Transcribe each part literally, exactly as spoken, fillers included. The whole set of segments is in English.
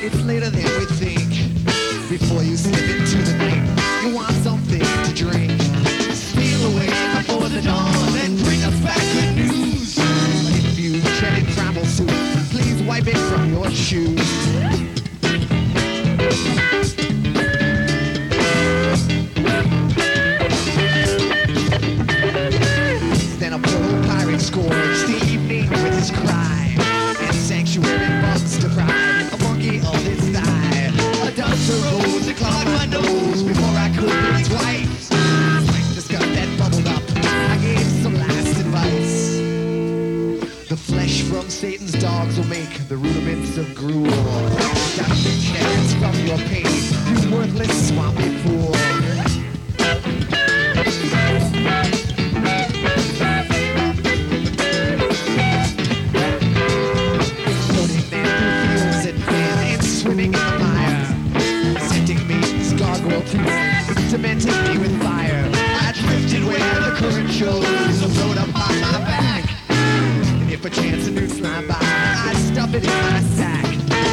it's later than we think. Before you slip into the night, you want something to drink. Steal away before the dawn and bring us back good news. If you tread in primal soup, please wipe it from your shoes. Then a poor pirate scourged the evening with his crime, and sanctuary bugs deprived a monkey of his thigh. A dust arose and clogged my nose before I could think twice. Like the scut that bubbled up, I gave some last advice. The flesh from Satan's dogs will make the rudiments of gruel. Got big carrots from your pain, you worthless swampy fool. Swimming in the mire, scenting me, gargoyle teeth, dementing me with fire. I drifted where the current shows, a road up on my back. And if a chance a noose fly by, I'd stuff it in my sack.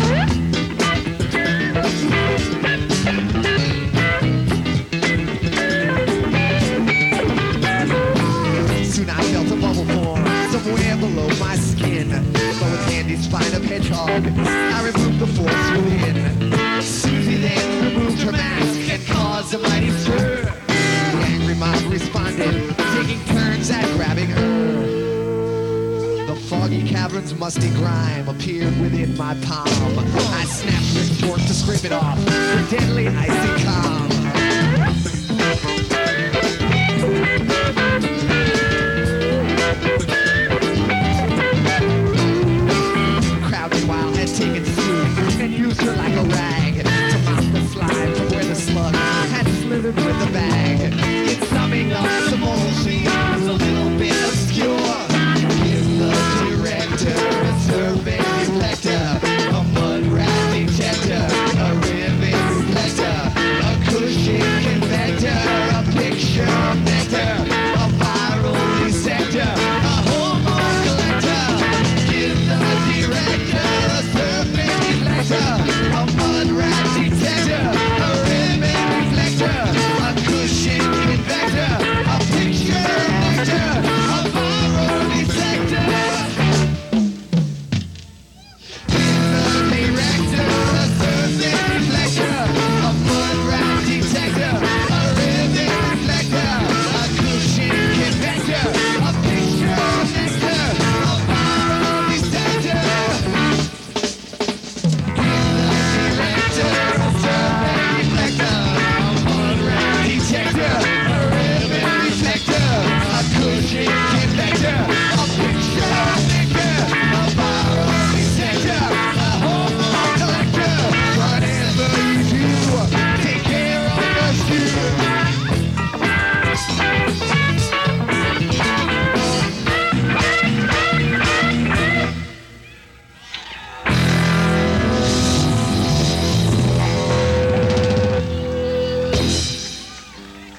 Soon I felt a bubble form somewhere below my skin. But with Andy's spine of hedgehog, I removed the force within. Susie then removed her mask and caused a mighty stir. The angry mob responded, taking turns at grabbing her. The foggy cavern's musty grime appeared within my palm. I snapped the fork to scrape it off, the deadly icy calm.